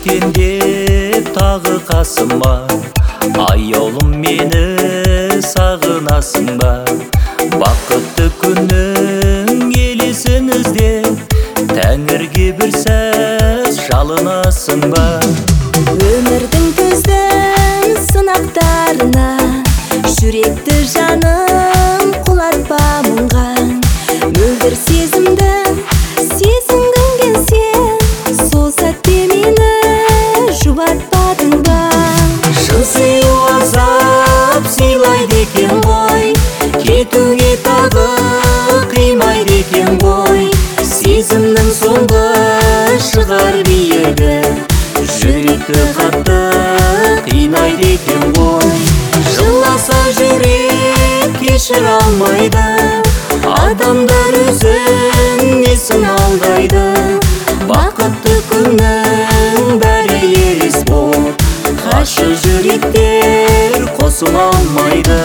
өткенде тағы қасыма, аяулым мені сағынасың ба? Бақытты күннің елесін іздеп, тәңірге бір сәз жалынасың ба? Өмірдің төздің сынақтарына, жүректі жаным құлатпа мұңға. Мөлдір сезімді сезінгің келсе, сол сәтте мені жұбатпадың ба? Шын сыйлы азап сыйлайды екен ғой, кетуге тағы қимайды екен ғой. Сезімнің соңғы шығар биігі, жүректі қатты қинайды екен ғой. Жыласа жүрек кешір алмайды, адамдар өзін несін алдайды. Бақытты күннің бәрі елес боп, қашы жүректер қосыла алмайды.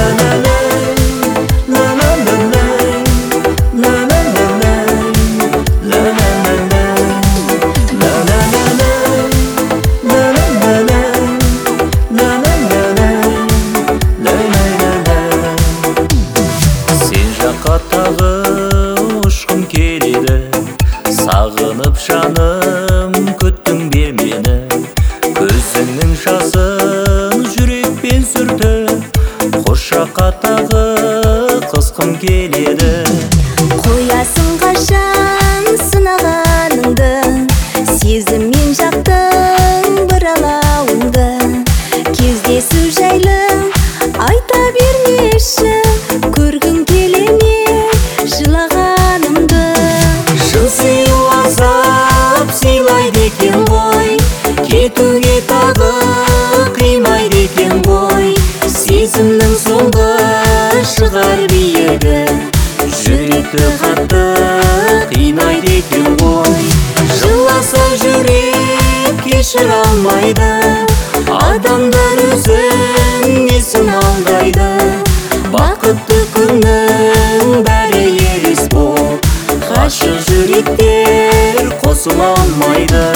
Тағы ұшқым келеді, сағынып жаным күттің бе мені? Көзіңнің жасын жүрекпен сүртіп, қошаққа тағы қысқым келеді. Қоясың қашан сынағаныңды, сезіммен жақтың бір алауыңды. Кездесу жайлы айта бермеші, көргің келе ме жылағанымды? Шын сыйлы азап сыйлайды екен ғой, кетуге тағы қимайды екен ғой. Сезімнің соңғы шығар биігі, жүректі қатты қинайды екен ғой. Жыласа жүрек кешір алмайды, адамдар өзін несін алдайды. Бақытты күннің бәрі елес боп, қашы жүректер қосыла алмайды.